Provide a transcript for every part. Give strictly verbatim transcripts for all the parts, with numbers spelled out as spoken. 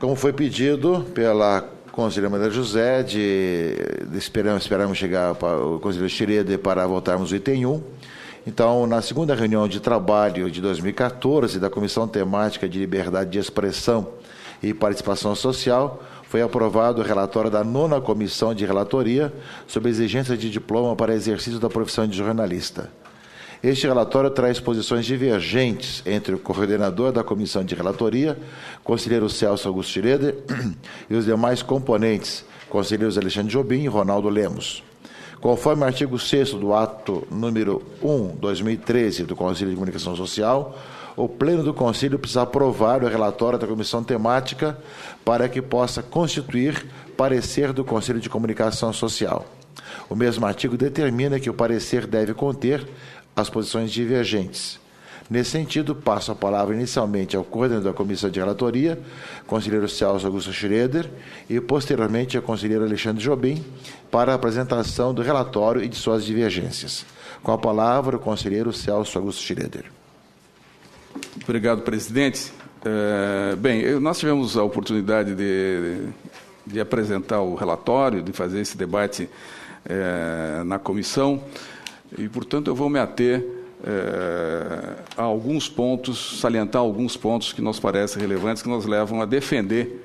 Como foi pedido pela conselheira Maria José, de, de esperamos, esperamos chegar para o conselheiro Schroeder para voltarmos ao item um. Então, na segunda reunião de trabalho de dois mil e quatorze da Comissão Temática de Liberdade de Expressão e Participação Social, foi aprovado o relatório da nona Comissão de Relatoria sobre exigência de diploma para exercício da profissão de jornalista. Este relatório traz posições divergentes entre o coordenador da Comissão de Relatoria, conselheiro Celso Augusto Schroeder, e os demais componentes, conselheiros Alexandre Jobim e Ronaldo Lemos. Conforme o artigo sexto do ato número um, dois mil e treze, do Conselho de Comunicação Social, o Pleno do Conselho precisa aprovar o relatório da Comissão Temática para que possa constituir parecer do Conselho de Comunicação Social. O mesmo artigo determina que o parecer deve conter as posições divergentes. Nesse sentido, passo a palavra inicialmente ao coordenador da Comissão de Relatoria, conselheiro Celso Augusto Schroeder, e posteriormente ao conselheiro Alexandre Jobim, para a apresentação do relatório e de suas divergências. Com a palavra, o conselheiro Celso Augusto Schroeder. Obrigado, presidente. É, bem, nós tivemos a oportunidade de, de apresentar o relatório, de fazer esse debate é, na comissão, e, portanto, eu vou me ater é, a alguns pontos, salientar alguns pontos que nos parecem relevantes, que nos levam a defender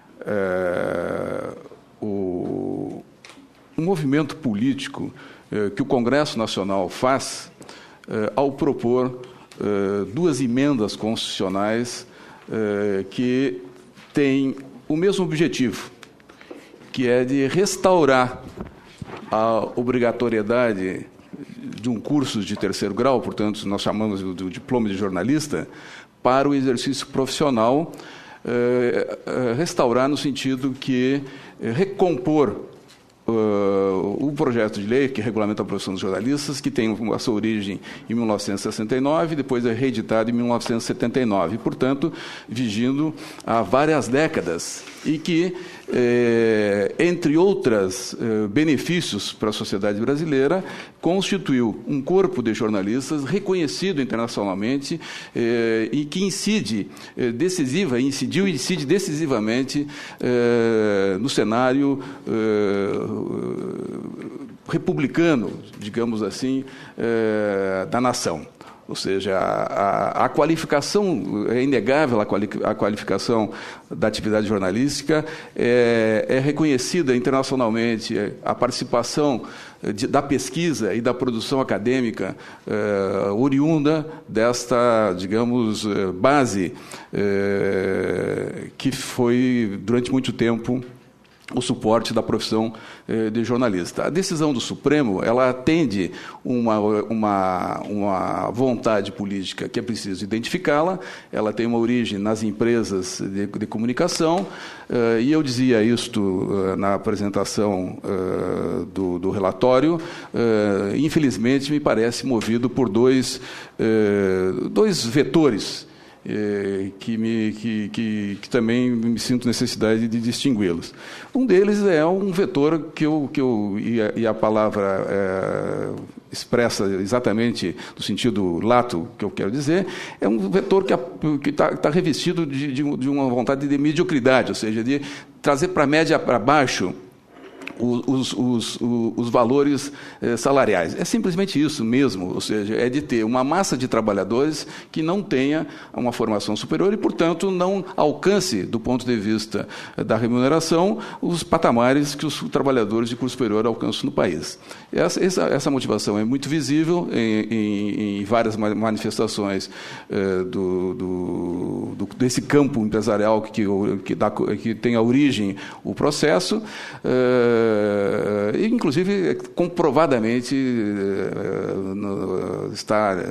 é, o, o movimento político é, que o Congresso Nacional faz é, ao propor é, duas emendas constitucionais é, que têm o mesmo objetivo, que é de restaurar a obrigatoriedade de um curso de terceiro grau, portanto, nós chamamos do diploma de jornalista, para o exercício profissional, eh, eh, restaurar no sentido que eh, recompor uh, o projeto de lei que regulamenta a profissão dos jornalistas, que tem a sua origem em mil novecentos e sessenta e nove, depois é reeditado em mil novecentos e setenta e nove, e, portanto, vigindo há várias décadas, e que, eh, entre outros eh, benefícios para a sociedade brasileira, constituiu um corpo de jornalistas reconhecido internacionalmente eh, e que incide eh, decisiva, incidiu e incide decisivamente eh, no cenário eh, republicano, digamos assim, eh, da nação. Ou seja, a, a, a qualificação, é inegável a, quali, a qualificação da atividade jornalística, é, é reconhecida internacionalmente, a participação de, da pesquisa e da produção acadêmica é, oriunda desta, digamos, base é, que foi, durante muito tempo, o suporte da profissão eh, de jornalista. A decisão do Supremo, ela atende uma, uma, uma vontade política que é preciso identificá-la, ela tem uma origem nas empresas de, de comunicação, eh, e eu dizia isto eh, na apresentação eh, do, do relatório, eh, infelizmente me parece movido por dois, eh, dois vetores, Que, me, que, que, que também me sinto necessidade de distingui-los. Um deles é um vetor que eu, que eu e, a, e a palavra é, expressa exatamente no sentido lato que eu quero dizer, é um vetor que está tá revestido de, de, de uma vontade de mediocridade, ou seja, de trazer para a média para baixo Os, os, os, os valores eh, salariais. É simplesmente isso mesmo, ou seja, é de ter uma massa de trabalhadores que não tenha uma formação superior e, portanto, não alcance, do ponto de vista da remuneração, os patamares que os trabalhadores de curso superior alcançam no país. Essa, essa, essa motivação é muito visível em, em, em várias manifestações eh, do, do, do, desse campo empresarial que, que, dá, que tem a origem o processo, eh, Uh, inclusive, comprovadamente uh, no, está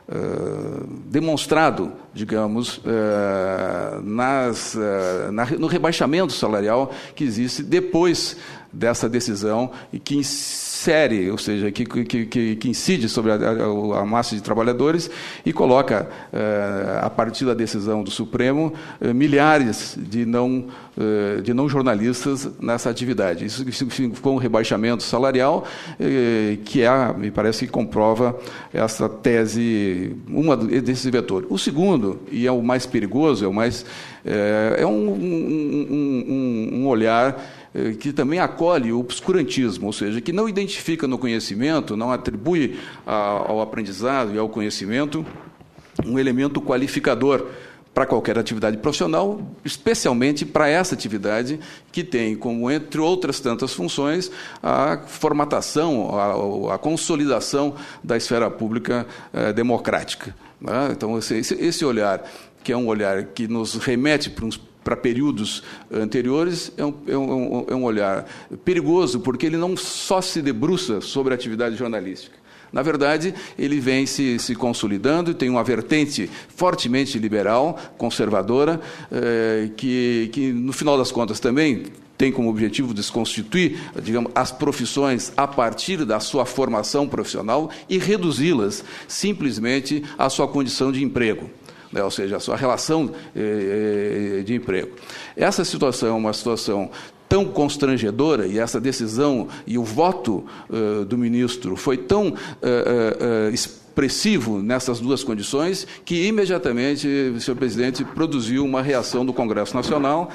uh, demonstrado, digamos, uh, nas, uh, na, no rebaixamento salarial que existe depois dessa decisão e que insere, ou seja, que, que, que, que incide sobre a, a, a massa de trabalhadores e coloca, uh, a partir da decisão do Supremo, uh, milhares de não, uh, de não jornalistas nessa atividade. Isso ficou um rebaixamento salarial uh, que, é, me parece que comprova essa tese, uma desses vetores. O segundo, e é o mais perigoso, é o mais... É um, um, um olhar que também acolhe o obscurantismo, ou seja, que não identifica no conhecimento, não atribui ao aprendizado e ao conhecimento um elemento qualificador para qualquer atividade profissional, especialmente para essa atividade que tem como, entre outras tantas funções, a formatação, a, a consolidação da esfera pública eh, democrática. Né? Então, esse, esse olhar, que é um olhar que nos remete para uns para períodos anteriores, é um, é, um, é um olhar perigoso, porque ele não só se debruça sobre a atividade jornalística. Na verdade, ele vem se, se consolidando e tem uma vertente fortemente liberal, conservadora, eh, que, que, no final das contas, também tem como objetivo desconstituir, digamos, as profissões a partir da sua formação profissional e reduzi-las simplesmente à sua condição de emprego. Ou seja, a sua relação de emprego. Essa situação é uma situação tão constrangedora, e essa decisão e o voto do ministro foi tão expressivo nessas duas condições, que imediatamente o senhor presidente produziu uma reação do Congresso Nacional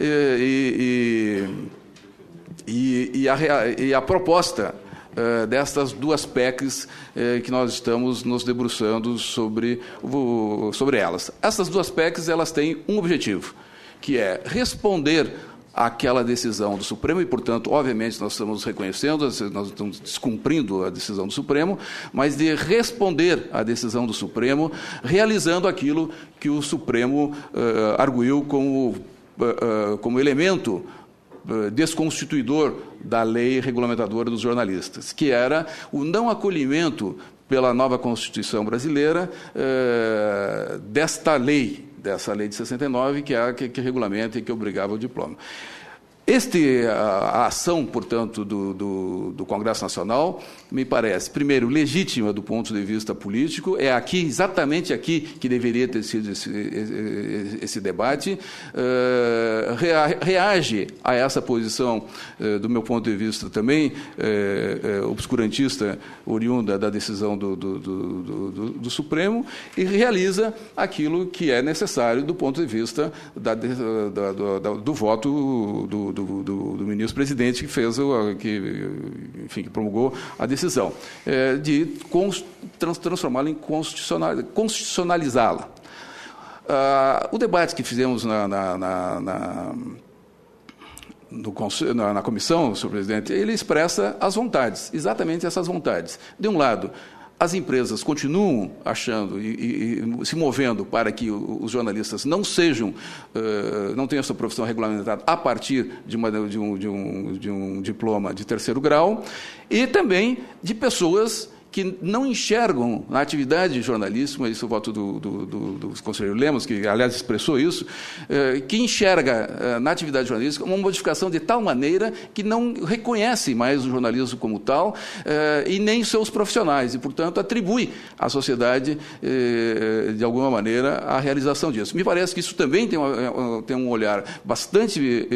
e, e, e, e, a, e a proposta Uh, destas duas P E Cs uh, que nós estamos nos debruçando sobre, uh, sobre elas. Essas duas P E Cs elas têm um objetivo, que é responder àquela decisão do Supremo, e, portanto, obviamente, nós estamos reconhecendo, nós estamos descumprindo a decisão do Supremo, mas de responder à decisão do Supremo, realizando aquilo que o Supremo uh, arguiu como, uh, uh, como elemento desconstituidor da lei regulamentadora dos jornalistas, que era o não acolhimento pela nova Constituição brasileira eh, desta lei, dessa lei de sessenta e nove, que é a que, que regulamenta e que obrigava o diploma. Este, a, a ação, portanto, do, do, do Congresso Nacional, me parece, primeiro, legítima do ponto de vista político, é aqui, exatamente aqui, que deveria ter sido esse, esse, esse debate, uh, rea, reage a essa posição, uh, do meu ponto de vista também, uh, uh, obscurantista, oriunda da decisão do, do, do, do, do Supremo, e realiza aquilo que é necessário do ponto de vista da, da, da, da, do voto do Do, do, do ministro-presidente que fez, o, que, enfim, que promulgou a decisão, é, de trans, transformá-la em constitucional, constitucionalizá-la. Ah, o debate que fizemos na, na, na, na, no, na, na comissão, senhor presidente, ele expressa as vontades, exatamente essas vontades. De um lado, as empresas continuam achando e, e se movendo para que os jornalistas não sejam, uh, não tenham a sua profissão regulamentada a partir de, uma, de, um, de, um, de um diploma de terceiro grau, e também de pessoas que não enxergam na atividade jornalística, isso é o voto do, do, do, do conselheiro Lemos, que, aliás, expressou isso, eh, que enxerga eh, na atividade jornalística uma modificação de tal maneira que não reconhece mais o jornalismo como tal eh, e nem seus profissionais, e, portanto, atribui à sociedade, eh, de alguma maneira, a realização disso. Me parece que isso também tem, uma, tem um olhar bastante eh,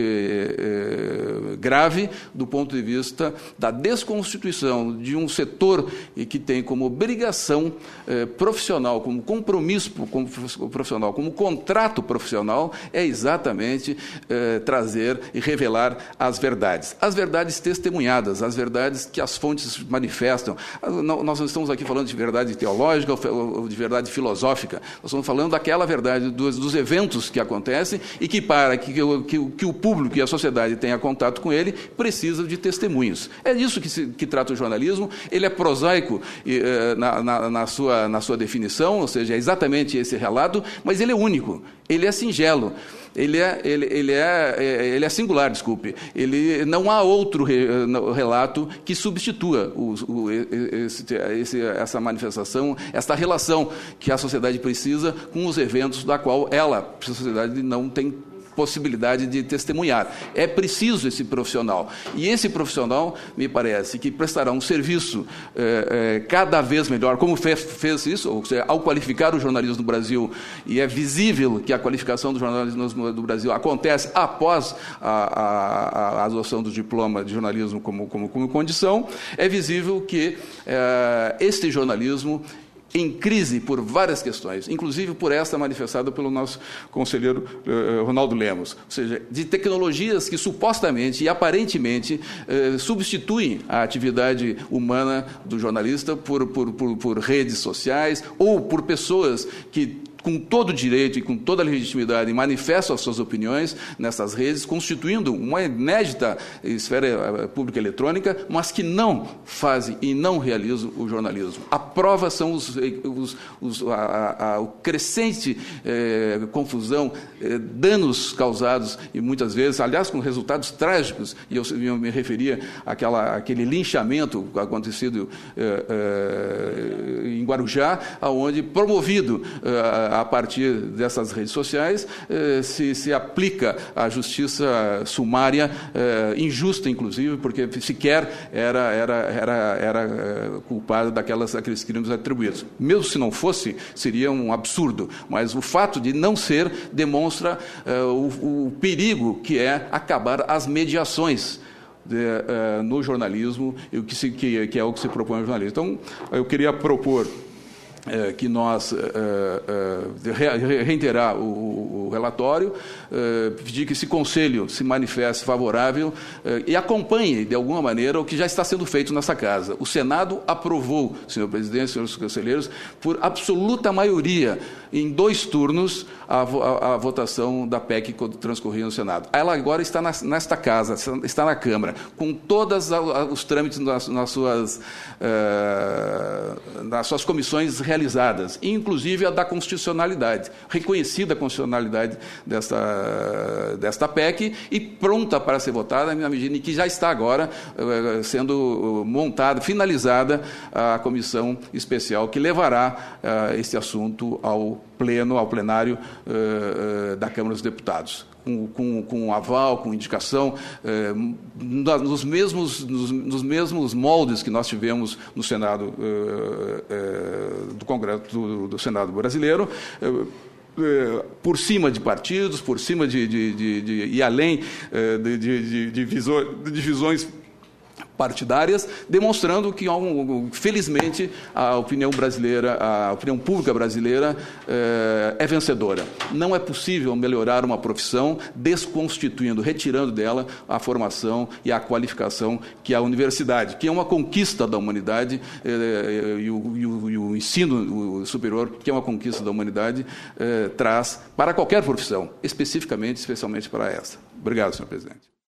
eh, grave do ponto de vista da desconstituição de um setor e que tem como obrigação eh, profissional, como compromisso como profissional, como contrato profissional, é exatamente eh, trazer e revelar as verdades. As verdades testemunhadas, as verdades que as fontes manifestam. Nós não estamos aqui falando de verdade teológica ou de verdade filosófica, nós estamos falando daquela verdade dos, dos eventos que acontecem e que, para que, que, que o público e a sociedade tenha contato com ele, precisa de testemunhos. É disso que, se, que trata o jornalismo. Ele é prosaico Na, na, na, sua, na sua definição, ou seja, é exatamente esse relato, mas ele é único, ele é singelo, ele é, ele, ele é, ele é singular, desculpe. Ele, não há outro re, relato que substitua o, o, esse, esse, essa manifestação, essa relação que a sociedade precisa com os eventos da qual ela, a sociedade, não tem possibilidade de testemunhar. É preciso esse profissional. E esse profissional, me parece, que prestará um serviço eh, eh, cada vez melhor, como fez, fez isso, ou seja, ao qualificar o jornalismo no Brasil, e é visível que a qualificação do jornalismo do Brasil acontece após a, a, a adoção do diploma de jornalismo como, como, como condição, é visível que eh, este jornalismo em crise por várias questões, inclusive por esta manifestada pelo nosso conselheiro eh, Ronaldo Lemos, ou seja, de tecnologias que supostamente e aparentemente eh, substituem a atividade humana do jornalista por, por, por, por redes sociais ou por pessoas que, com todo o direito e com toda a legitimidade, manifestam as suas opiniões nessas redes, constituindo uma inédita esfera pública eletrônica, mas que não fazem e não realizam o jornalismo. A prova são os, os, os, a, a, o crescente eh, confusão, eh, danos causados, e muitas vezes, aliás, com resultados trágicos, e eu, eu me referia àquela, àquele linchamento acontecido eh, eh, em Guarujá, onde, promovido eh, a partir dessas redes sociais, eh, se, se aplica a justiça sumária, eh, injusta, inclusive, porque sequer era, era, era, era culpado daquelas, daqueles crimes atribuídos. Mesmo se não fosse, seria um absurdo, mas o fato de não ser demonstra eh, o, o perigo que é acabar as mediações De, uh, no jornalismo, e o que, se, que, que é o que se propõe ao jornalismo. Então, eu queria propor É, que nós é, é, reiterar o, o relatório, é, pedir que esse Conselho se manifeste favorável é, e acompanhe, de alguma maneira, o que já está sendo feito nessa casa. O Senado aprovou, senhor presidente, senhores conselheiros, por absoluta maioria, em dois turnos, a, a, a votação da P E C que transcorria no Senado. Ela agora está na, nesta casa, está na Câmara, com todos os trâmites nas, nas, suas, uh, nas suas comissões realizadas, inclusive a da constitucionalidade, reconhecida a constitucionalidade desta, desta P E C e pronta para ser votada, na medida em que já está agora uh, sendo montada, finalizada a comissão especial que levará uh, esse assunto ao pleno, ao plenário uh, uh, da Câmara dos Deputados, com, com, com aval, com indicação, uh, nos, mesmos, nos, nos mesmos moldes que nós tivemos no Senado uh, uh, do Congresso do, do Senado brasileiro, uh, por cima de partidos, por cima de, de, de, de e além uh, de, de, de, de, visões, de divisões partidárias, demonstrando que, felizmente, a opinião brasileira, a opinião pública brasileira é, é vencedora. Não é possível melhorar uma profissão desconstituindo, retirando dela a formação e a qualificação que é a universidade, que é uma conquista da humanidade, é, e, o, e, o, e o ensino superior, que é uma conquista da humanidade, é, traz para qualquer profissão, especificamente, especialmente para essa. Obrigado, senhor presidente.